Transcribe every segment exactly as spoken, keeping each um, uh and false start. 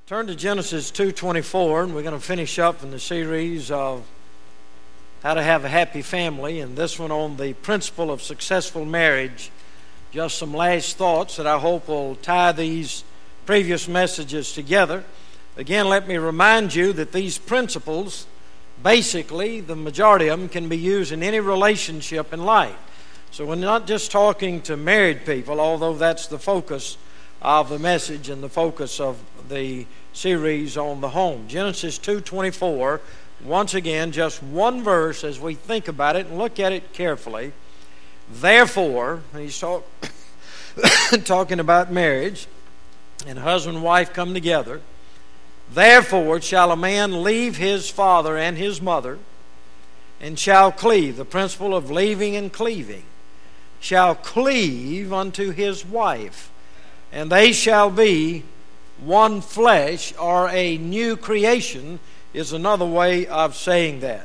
Turn to Genesis two twenty-four, and we're going to finish up in the series of how to have a happy family, and this one on the principle of successful marriage. Just some last thoughts that I hope will tie these previous messages together. Again, let me remind you that these principles, basically, the majority of them can be used in any relationship in life. So we're not just talking to married people, although that's the focus of the message and the focus of the series on the home. Genesis two twenty-four, once again, just one verse as we think about it and look at it carefully. Therefore, he's talk, talking about marriage, and husband and wife come together. Therefore shall a man leave his father and his mother, and shall cleave, the principle of leaving and cleaving, shall cleave unto his wife, and they shall be one flesh, or a new creation is another way of saying that.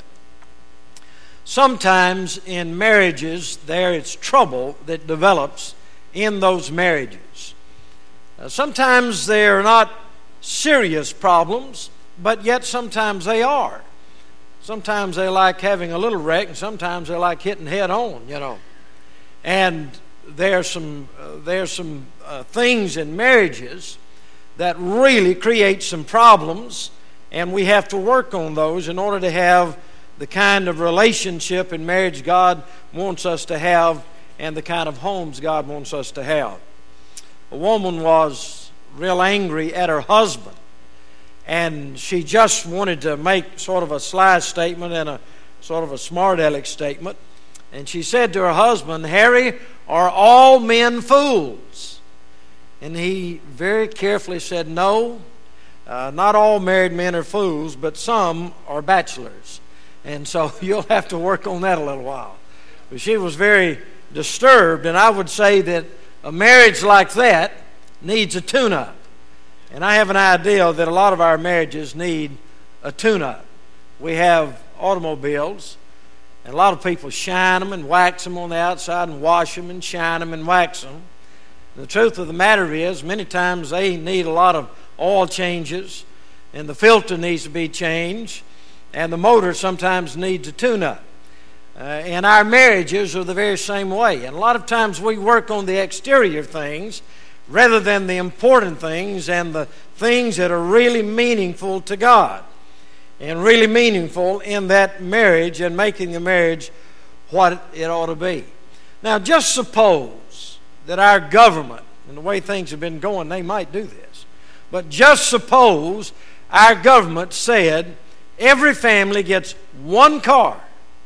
Sometimes in marriages there is trouble that develops in those marriages. Uh, sometimes they're not serious problems, but yet sometimes they are. Sometimes they like having a little wreck, and sometimes they like hitting head on, you know. And there's some uh, there's some uh, things in marriages that really create some problems, and we have to work on those in order to have the kind of relationship in marriage God wants us to have and the kind of homes God wants us to have. A woman was real angry at her husband, and she just wanted to make sort of a sly statement and a sort of a smart aleck statement. And she said to her husband, "Harry, are all men fools?" And he very carefully said, "No, uh, not all married men are fools, but some are bachelors." And so you'll have to work on that a little while. But she was very disturbed, and I would say that a marriage like that needs a tune-up. And I have an idea that a lot of our marriages need a tune-up. We have automobiles, and a lot of people shine them and wax them on the outside and wash them and shine them and wax them. The truth of the matter is, many times they need a lot of oil changes, and the filter needs to be changed, and the motor sometimes needs a tune-up. Uh, and our marriages are the very same way. And a lot of times we work on the exterior things rather than the important things and the things that are really meaningful to God and really meaningful in that marriage and making the marriage what it ought to be. Now, just suppose that our government, and the way things have been going, they might do this. But just suppose our government said every family gets one car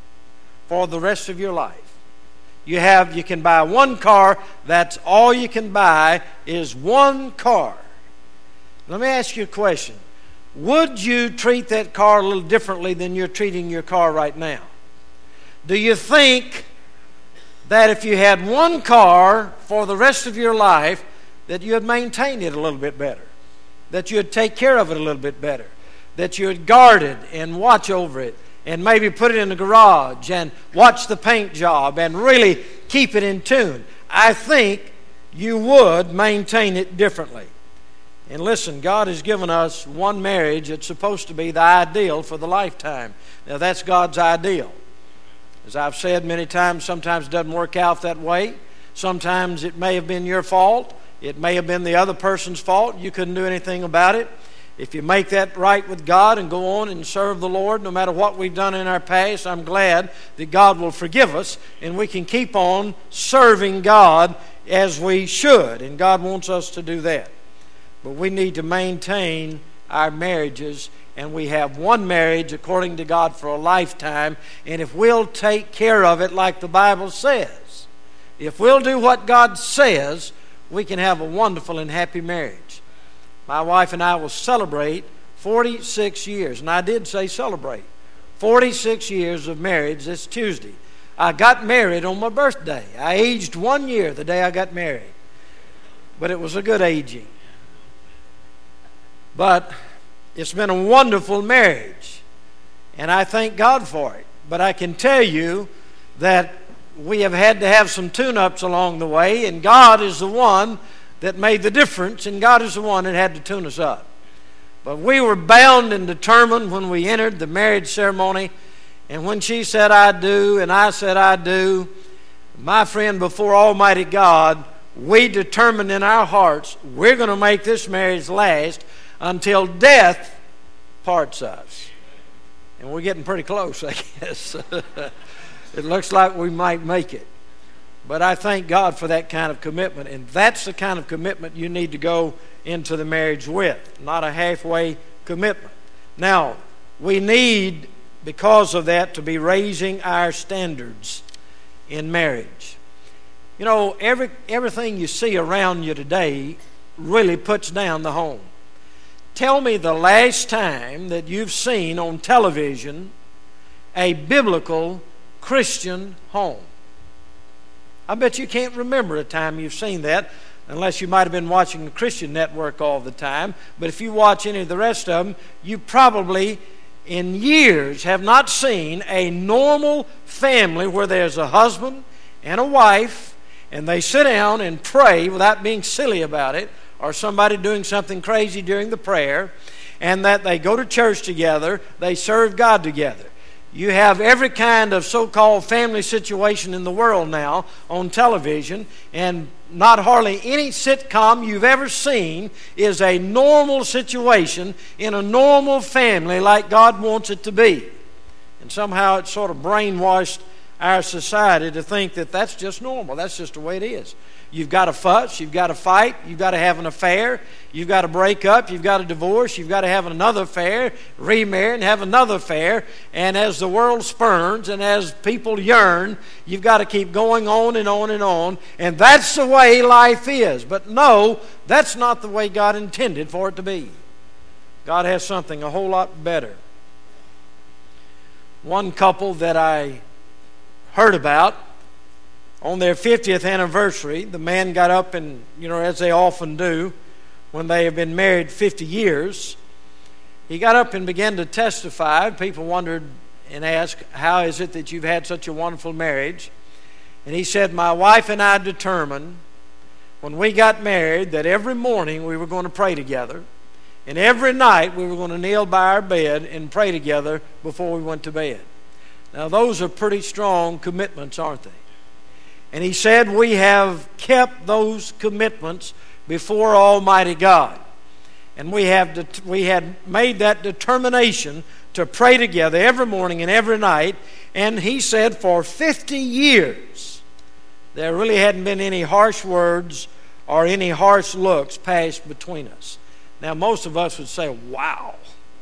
for the rest of your life. You have, you can buy one car. That's all you can buy is one car. Let me ask you a question. Would you treat that car a little differently than you're treating your car right now? Do you think that if you had one car for the rest of your life, that you'd maintain it a little bit better, that you'd take care of it a little bit better, that you'd guard it and watch over it, and maybe put it in the garage and watch the paint job and really keep it in tune? I think you would maintain it differently. And listen, God has given us one marriage that's supposed to be the ideal for the lifetime. Now, that's God's ideal. As I've said many times, sometimes it doesn't work out that way. Sometimes it may have been your fault. It may have been the other person's fault. You couldn't do anything about it. If you make that right with God and go on and serve the Lord, no matter what we've done in our past, I'm glad that God will forgive us and we can keep on serving God as we should. And God wants us to do that. But we need to maintain our marriages, and we have one marriage according to God for a lifetime. And if we'll take care of it like the Bible says, if we'll do what God says, we can have a wonderful and happy marriage. My wife and I will celebrate forty-six years, and I did say celebrate, forty-six years of marriage this Tuesday. I got married on my birthday. I aged one year the day I got married. But it was a good aging. But it's been a wonderful marriage, and I thank God for it. But I can tell you that we have had to have some tune-ups along the way, and God is the one that made the difference, and God is the one that had to tune us up. But we were bound and determined when we entered the marriage ceremony, and when she said, "I do," and I said, "I do," my friend, before Almighty God, we determined in our hearts we're going to make this marriage last until death parts us. And we're getting pretty close, I guess. It looks like we might make it. But I thank God for that kind of commitment. And that's the kind of commitment you need to go into the marriage with, not a halfway commitment. Now, we need, because of that, to be raising our standards in marriage. You know, every everything you see around you today really puts down the home. Tell me the last time that you've seen on television a biblical Christian home. I bet you can't remember a time you've seen that, unless you might have been watching the Christian network all the time. But if you watch any of the rest of them, you probably in years have not seen a normal family where there's a husband and a wife, and they sit down and pray without being silly about it, or somebody doing something crazy during the prayer, and that they go to church together, they serve God together. You have every kind of so-called family situation in the world now on television, and not hardly any sitcom you've ever seen is a normal situation in a normal family like God wants it to be. And somehow it's sort of brainwashed our society to think that that's just normal. That's just the way it is. You've got to fuss, you've got to fight, you've got to have an affair, you've got to break up, you've got to divorce, you've got to have another affair, remarry and have another affair. And as the world spurns and as people yearn, you've got to keep going on and on and on. And that's the way life is. But no, that's not the way God intended for it to be. God has something a whole lot better. One couple that I heard about, on their fiftieth anniversary, the man got up and, you know, as they often do when they have been married fifty years, he got up and began to testify. People wondered and asked, "How is it that you've had such a wonderful marriage?" And he said, "My wife and I determined when we got married that every morning we were going to pray together, and every night we were going to kneel by our bed and pray together before we went to bed." Now, those are pretty strong commitments, aren't they? And he said, we have kept those commitments before Almighty God. And we have det- we had made that determination to pray together every morning and every night. And he said for fifty years, there really hadn't been any harsh words or any harsh looks passed between us. Now, most of us would say, wow,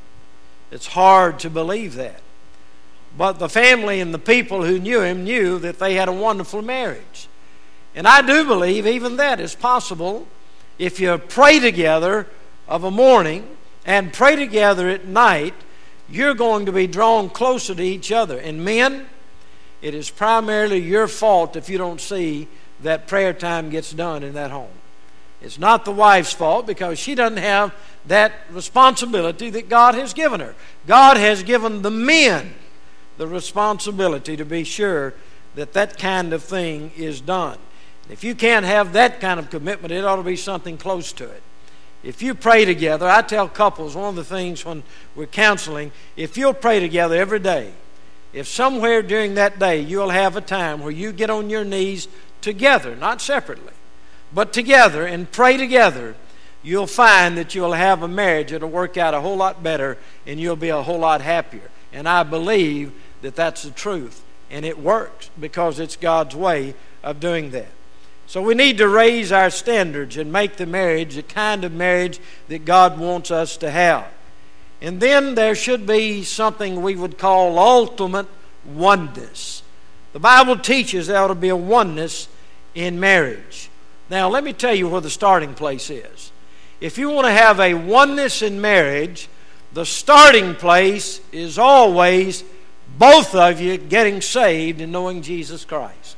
it's hard to believe that. But the family and the people who knew him knew that they had a wonderful marriage. And I do believe even that is possible if you pray together of a morning and pray together at night. You're going to be drawn closer to each other. And men, it is primarily your fault if you don't see that prayer time gets done in that home. It's not the wife's fault because she doesn't have that responsibility that God has given her. God has given the men the responsibility to be sure that that kind of thing is done. If you can't have that kind of commitment, it ought to be something close to it. If you pray together, I tell couples, one of the things when we're counseling, if you'll pray together every day, if somewhere during that day you'll have a time where you get on your knees together, not separately, but together and pray together, you'll find that you'll have a marriage that'll work out a whole lot better and you'll be a whole lot happier. And I believe that that's the truth, and it works because it's God's way of doing that. So we need to raise our standards and make the marriage the kind of marriage that God wants us to have. And then there should be something we would call ultimate oneness. The Bible teaches there ought to be a oneness in marriage. Now let me tell you where the starting place is. If you want to have a oneness in marriage, the starting place is always both of you getting saved and knowing Jesus Christ.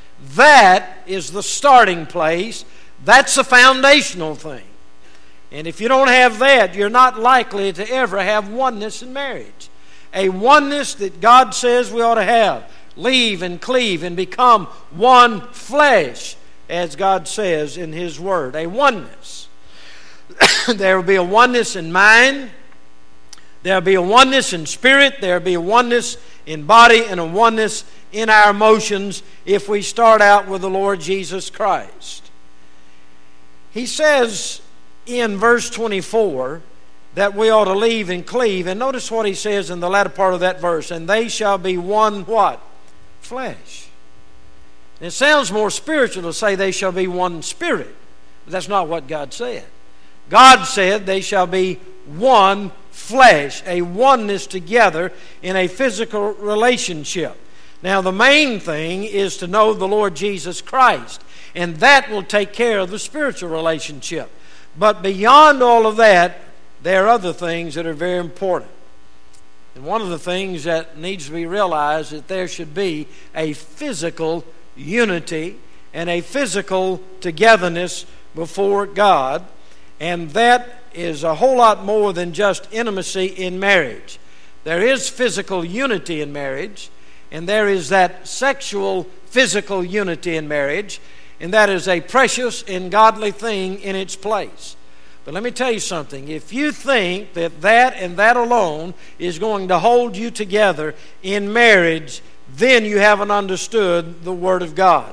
That is the starting place. That's the foundational thing. And if you don't have that, you're not likely to ever have oneness in marriage. A oneness that God says we ought to have. Leave and cleave and become one flesh, as God says in His Word. A oneness. there will be a oneness in mind, there will be a oneness in spirit, there will be a oneness in body, and a oneness in our emotions if we start out with the Lord Jesus Christ. He says in verse twenty-four that we ought to leave and cleave. And notice what he says in the latter part of that verse. And they shall be one what? Flesh. And it sounds more spiritual to say they shall be one spirit. But that's not what God said. God said they shall be one flesh, a oneness together in a physical relationship. Now the main thing is to know the Lord Jesus Christ, and that will take care of the spiritual relationship. But beyond all of that, there are other things that are very important. And one of the things that needs to be realized is that there should be a physical unity and a physical togetherness before God. And that is a whole lot more than just intimacy in marriage. There is physical unity in marriage, and there is that sexual physical unity in marriage, and that is a precious and godly thing in its place. But let me tell you something. If you think that that and that alone is going to hold you together in marriage, then you haven't understood the Word of God.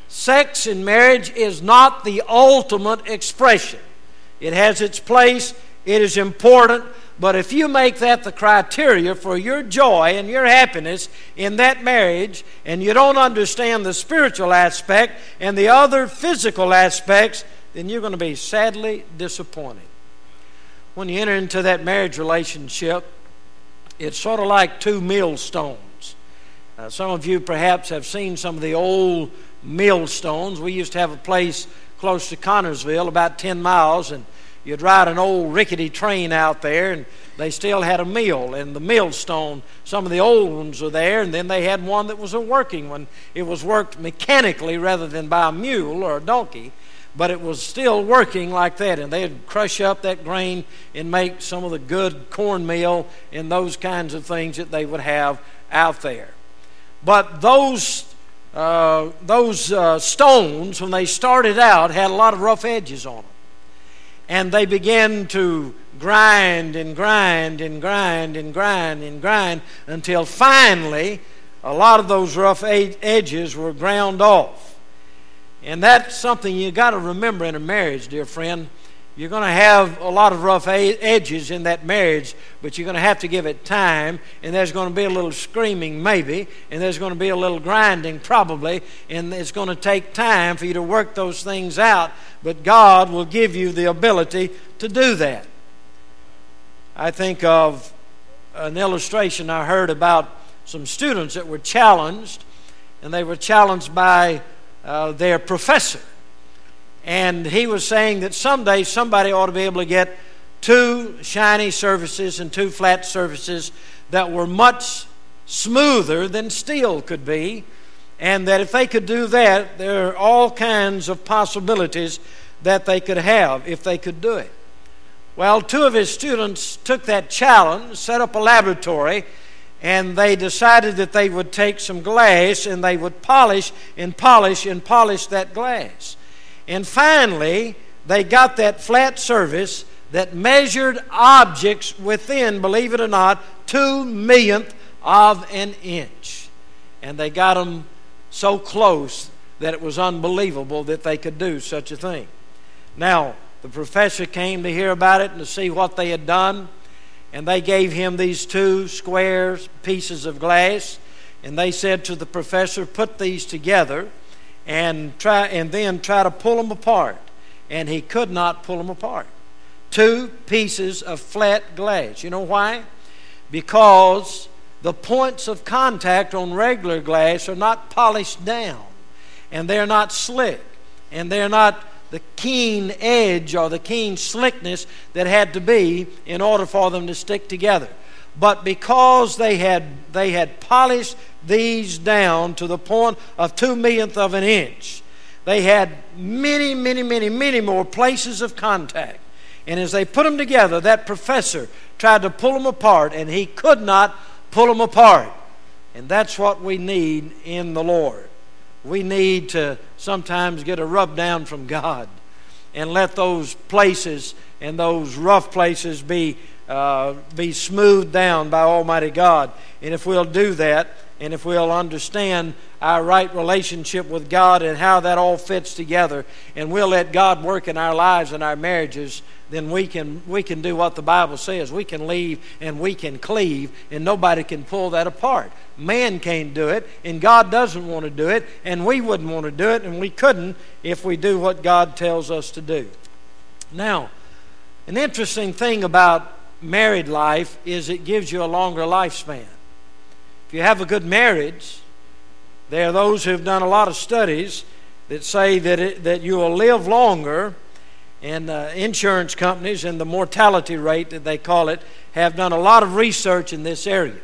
Sex in marriage is not the ultimate expression. It has its place. It is important. But if you make that the criteria for your joy and your happiness in that marriage, and you don't understand the spiritual aspect and the other physical aspects, then you're going to be sadly disappointed. When you enter into that marriage relationship, it's sort of like two millstones. Uh, some of you perhaps have seen some of the old millstones. We used to have a place close to Connersville, about ten miles, and you'd ride an old rickety train out there, and they still had a mill, and the millstone, some of the old ones were there, and then they had one that was a working one. It was worked mechanically rather than by a mule or a donkey, but it was still working like that, and they'd crush up that grain and make some of the good cornmeal and those kinds of things that they would have out there. But those uh, those uh, stones, when they started out, had a lot of rough edges on them. And they began to grind and grind and grind and grind and grind until finally a lot of those rough edges were ground off. And that's something you got to remember in a marriage, dear friend. You're going to have a lot of rough edges in that marriage, but you're going to have to give it time, and there's going to be a little screaming maybe, and there's going to be a little grinding probably, and it's going to take time for you to work those things out, but God will give you the ability to do that. I think of an illustration I heard about some students that were challenged, and they were challenged by Uh, their professor, and he was saying that someday somebody ought to be able to get two shiny surfaces and two flat surfaces that were much smoother than steel could be, and that if they could do that, there are all kinds of possibilities that they could have if they could do it. Well, two of his students took that challenge, set up a laboratory, and they decided that they would take some glass and they would polish and polish and polish that glass. And finally, they got that flat surface that measured objects within, believe it or not, two millionth of an inch. And they got them so close that it was unbelievable that they could do such a thing. Now, the professor came to hear about it and to see what they had done. And they gave him these two square pieces of glass, and they said to the professor, put these together and try and then try to pull them apart. And he could not pull them apart. Two pieces of flat glass. You know why? Because the points of contact on regular glass are not polished down, and they're not slick, and they're not the keen edge or the keen slickness that had to be in order for them to stick together. But because they had they had polished these down to the point of two millionth of an inch, they had many, many, many, many more places of contact. And as they put them together, that professor tried to pull them apart, and he could not pull them apart. And that's what we need in the Lord. We need to sometimes get a rub down from God. and let those places and those rough places be uh, be smoothed down by Almighty God. And if we'll do that, and if we'll understand our right relationship with God and how that all fits together, and we'll let God work in our lives and our marriages, then we can we can do what the Bible says. We can leave and we can cleave, and nobody can pull that apart. Man can't do it, and God doesn't want to do it, and we wouldn't want to do it, and we couldn't if we do what God tells us to do. Now, an interesting thing about married life is it gives you a longer lifespan. If you have a good marriage, there are those who have done a lot of studies that say that it, that you will live longer, and uh, insurance companies and the mortality rate that they call it have done a lot of research in this area.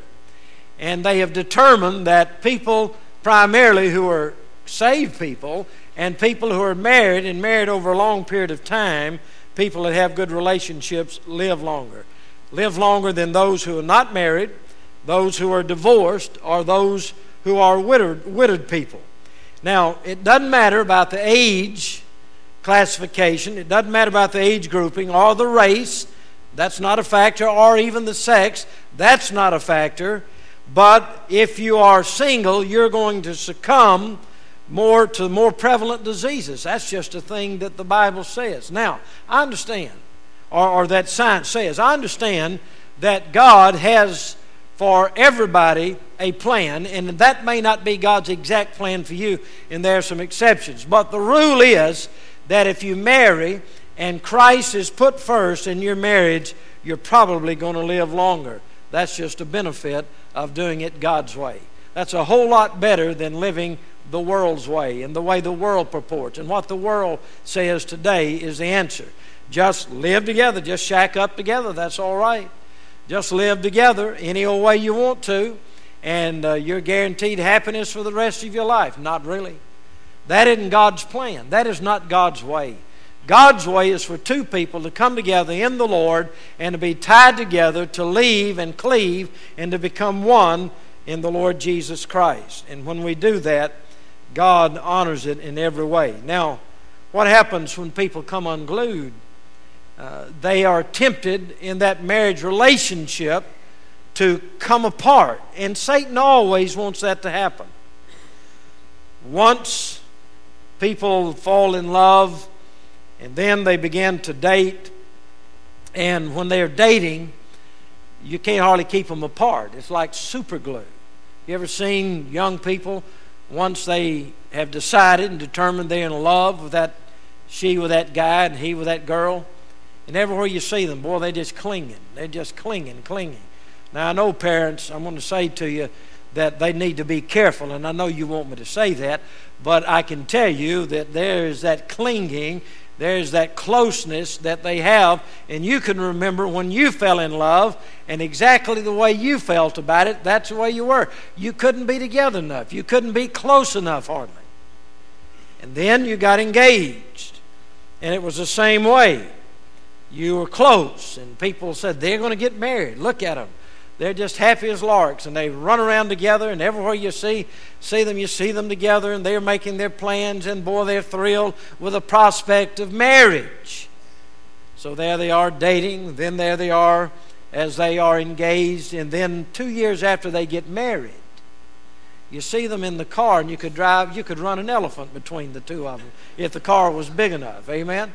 And they have determined that people primarily who are saved people and people who are married and married over a long period of time, people that have good relationships, live longer. Live longer than those who are not married, those who are divorced, or those who are widowed, widowed people. Now, it doesn't matter about the age classification. It doesn't matter about the age grouping or the race. That's not a factor, or even the sex. That's not a factor. But if you are single, you're going to succumb more to more prevalent diseases. That's just a thing that the Bible says. Now, I understand, or, or that science says, I understand that God has for everybody a plan, and that may not be God's exact plan for you, and there are some exceptions. But the rule is that if you marry and Christ is put first in your marriage, you're probably going to live longer. That's just a benefit of doing it God's way. That's a whole lot better than living the world's way and the way the world purports. And what the world says today is the answer. Just live together. Just shack up together. That's all right. Just live together any old way you want to, and uh, you're guaranteed happiness for the rest of your life. Not really. That isn't God's plan. That is not God's way. God's way is for two people to come together in the Lord and to be tied together, to leave and cleave, and to become one in the Lord Jesus Christ. And when we do that, God honors it in every way. Now, what happens when people come unglued? Uh, they are tempted in that marriage relationship to come apart. And Satan always wants that to happen. Once people fall in love, and then they begin to date, and when they're dating, you can't hardly keep them apart. It's like super glue. You ever seen young people, once they have decided and determined they're in love with that, she with that guy and he with that girl, and everywhere you see them, boy, they're just clinging. They're just clinging, clinging. Now, I know parents, I'm going to say to you that they need to be careful, and I know you want me to say that, but I can tell you that there's that clinging, there's that closeness that they have, and you can remember when you fell in love and exactly the way you felt about it, that's the way you were. You couldn't be together enough. You couldn't be close enough hardly. And then you got engaged, and it was the same way. You were close, and people said, they're going to get married. Look at them. They're just happy as larks, and they run around together, and everywhere you see see them, you see them together, and they're making their plans, and boy, they're thrilled with the prospect of marriage. So there they are dating, then there they are as they are engaged, and then two years after they get married, you see them in the car, and you could drive, you could run an elephant between the two of them if the car was big enough. Amen?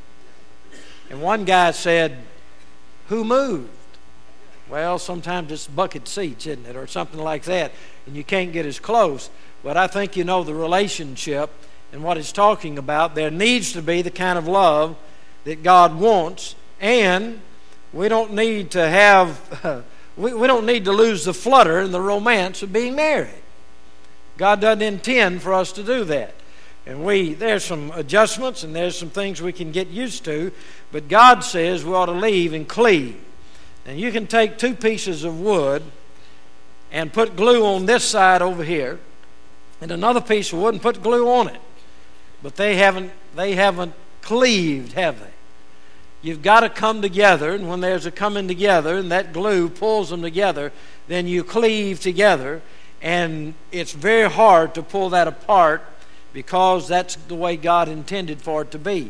And one guy said, who moved? Well, sometimes it's bucket seats, isn't it? Or something like that. And you can't get as close. But I think you know the relationship and what it's talking about. There needs to be the kind of love that God wants. And we don't need to have, uh, we, we don't need to lose the flutter and the romance of being married. God doesn't intend for us to do that. And we, there's some adjustments and there's some things we can get used to. But God says we ought to leave and cleave. And you can take two pieces of wood and put glue on this side over here, and another piece of wood and put glue on it. But they haven't they haven't cleaved, have they? You've got to come together, and when there's a coming together and that glue pulls them together, then you cleave together, and it's very hard to pull that apart because that's the way God intended for it to be.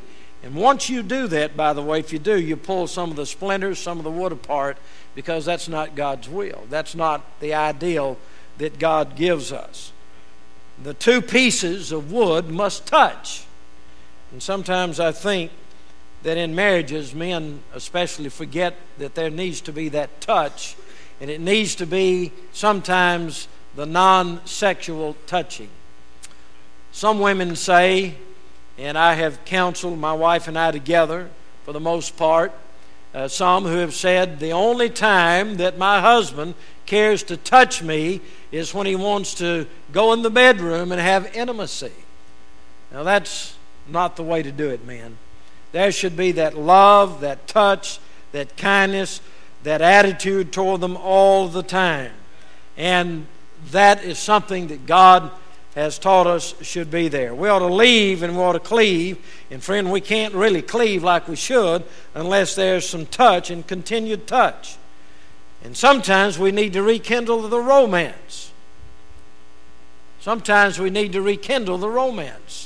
And once you do that, by the way, if you do, you pull some of the splinters, some of the wood apart, because that's not God's will. That's not the ideal that God gives us. The two pieces of wood must touch. And sometimes I think that in marriages, men especially forget that there needs to be that touch, and it needs to be sometimes the non-sexual touching. Some women say, and I have counseled my wife and I together for the most part, uh, some who have said the only time that my husband cares to touch me is when he wants to go in the bedroom and have intimacy. Now that's not the way to do it, men. There should be that love, that touch, that kindness, that attitude toward them all the time. And that is something that God has taught us should be there. We ought to leave and we ought to cleave. And friend, we can't really cleave like we should unless there's some touch and continued touch. And sometimes we need to rekindle the romance. Sometimes we need to rekindle the romance.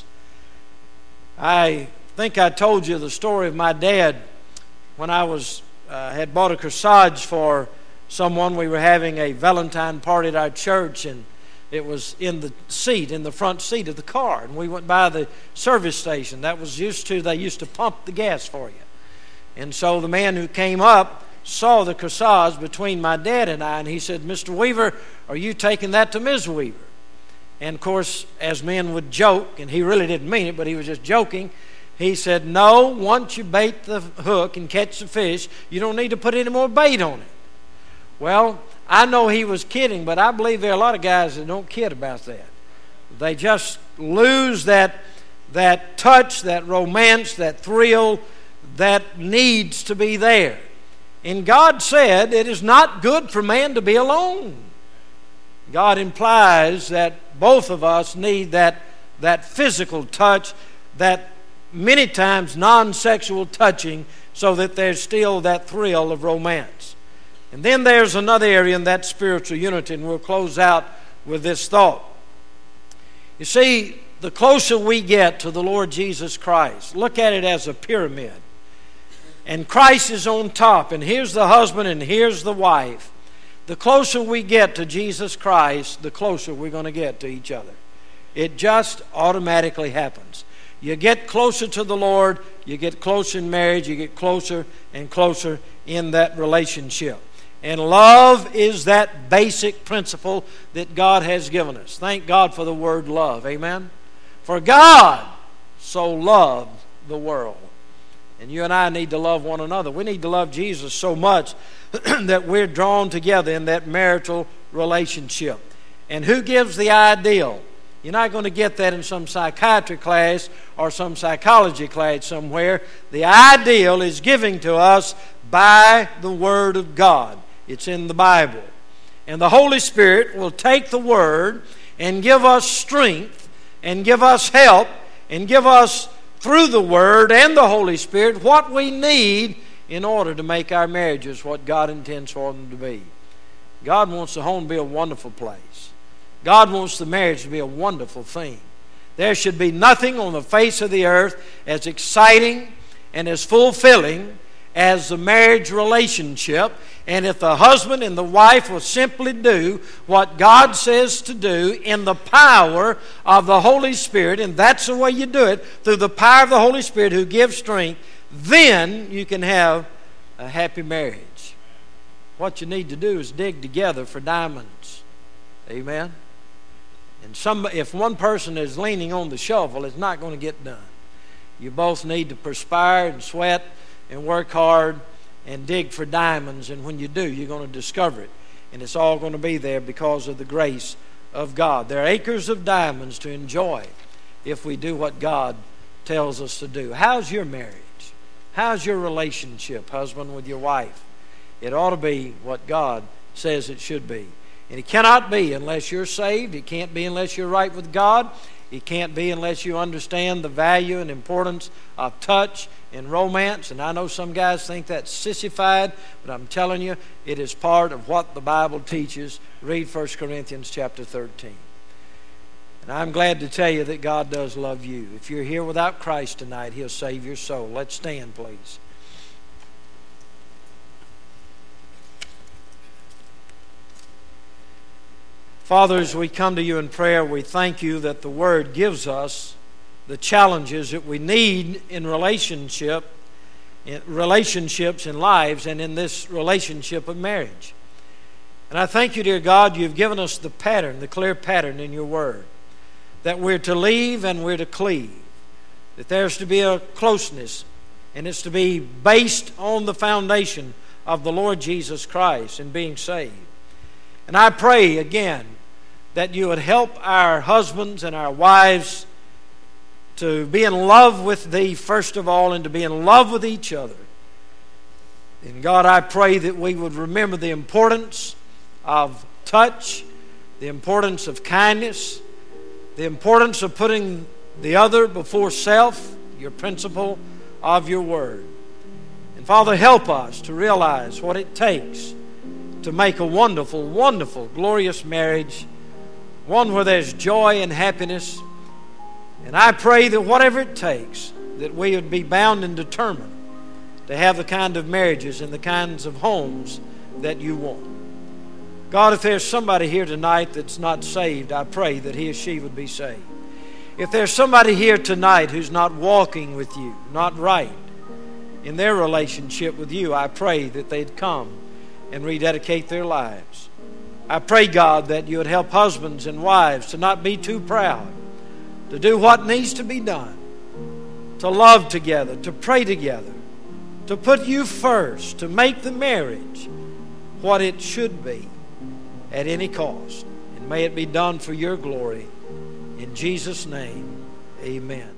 I think I told you the story of my dad when I was uh, had bought a corsage for someone. We were having a Valentine party at our church, and it was in the seat, in the front seat of the car. And we went by the service station. That was used to, they used to pump the gas for you. And so the man who came up saw the corsage between my dad and I, and he said, "Mister Weaver, are you taking that to Miz Weaver?" And of course, as men would joke, and he really didn't mean it, but he was just joking, he said, "No, once you bait the hook and catch the fish, you don't need to put any more bait on it." Well, I know he was kidding, but I believe there are a lot of guys that don't kid about that. They just lose that, that touch, that romance, that thrill that needs to be there. And God said it is not good for man to be alone. God implies that both of us need that, that physical touch, that many times non-sexual touching, so that there's still that thrill of romance. And then there's another area in that spiritual unity, and we'll close out with this thought. You see, the closer we get to the Lord Jesus Christ, look at it as a pyramid. And Christ is on top, and here's the husband, and here's the wife. The closer we get to Jesus Christ, the closer we're going to get to each other. It just automatically happens. You get closer to the Lord, you get closer in marriage, you get closer and closer in that relationship. And love is that basic principle that God has given us. Thank God for the word love. Amen? For God so loved the world. And you and I need to love one another. We need to love Jesus so much that we're drawn together in that marital relationship. And who gives the ideal? You're not going to get that in some psychiatry class or some psychology class somewhere. The ideal is given to us by the Word of God. It's in the Bible. And the Holy Spirit will take the Word and give us strength and give us help and give us, through the Word and the Holy Spirit, what we need in order to make our marriages what God intends for them to be. God wants the home to be a wonderful place. God wants the marriage to be a wonderful thing. There should be nothing on the face of the earth as exciting and as fulfilling as the marriage relationship. And if the husband and the wife will simply do what God says to do in the power of the Holy Spirit, and that's the way you do it, through the power of the Holy Spirit who gives strength, then you can have a happy marriage. What you need to do is dig together for diamonds. Amen? And some, if one person is leaning on the shovel, it's not going to get done. You both need to perspire and sweat and work hard and dig for diamonds, and when you do, you're going to discover it. And it's all going to be there because of the grace of God. There are acres of diamonds to enjoy if we do what God tells us to do. How's your marriage? How's your relationship, husband, with your wife? It ought to be what God says it should be. And it cannot be unless you're saved. It can't be unless you're right with God. It can't be unless you understand the value and importance of touch and romance. And I know some guys think that's sissified, but I'm telling you, it is part of what the Bible teaches. Read First Corinthians chapter thirteen. And I'm glad to tell you that God does love you. If you're here without Christ tonight, He'll save your soul. Let's stand, please. Father, as we come to you in prayer, we thank you that the Word gives us the challenges that we need in relationship, in relationships in lives, and in this relationship of marriage. And I thank you, dear God, you've given us the pattern, the clear pattern in your Word, that we're to leave and we're to cleave, that there's to be a closeness, and it's to be based on the foundation of the Lord Jesus Christ and being saved. And I pray again that you would help our husbands and our wives to be in love with Thee first of all, and to be in love with each other. And God, I pray that we would remember the importance of touch, the importance of kindness, the importance of putting the other before self, your principle of your Word. And Father, help us to realize what it takes to make a wonderful, wonderful, glorious marriage, one where there's joy and happiness. And I pray that whatever it takes, that we would be bound and determined to have the kind of marriages and the kinds of homes that you want. God, if there's somebody here tonight that's not saved, I pray that he or she would be saved. If there's somebody here tonight who's not walking with you, not right in their relationship with you, I pray that they'd come and rededicate their lives. I pray, God, that you would help husbands and wives to not be too proud, to do what needs to be done, to love together, to pray together, to put you first, to make the marriage what it should be at any cost. And may it be done for your glory. In Jesus' name, amen.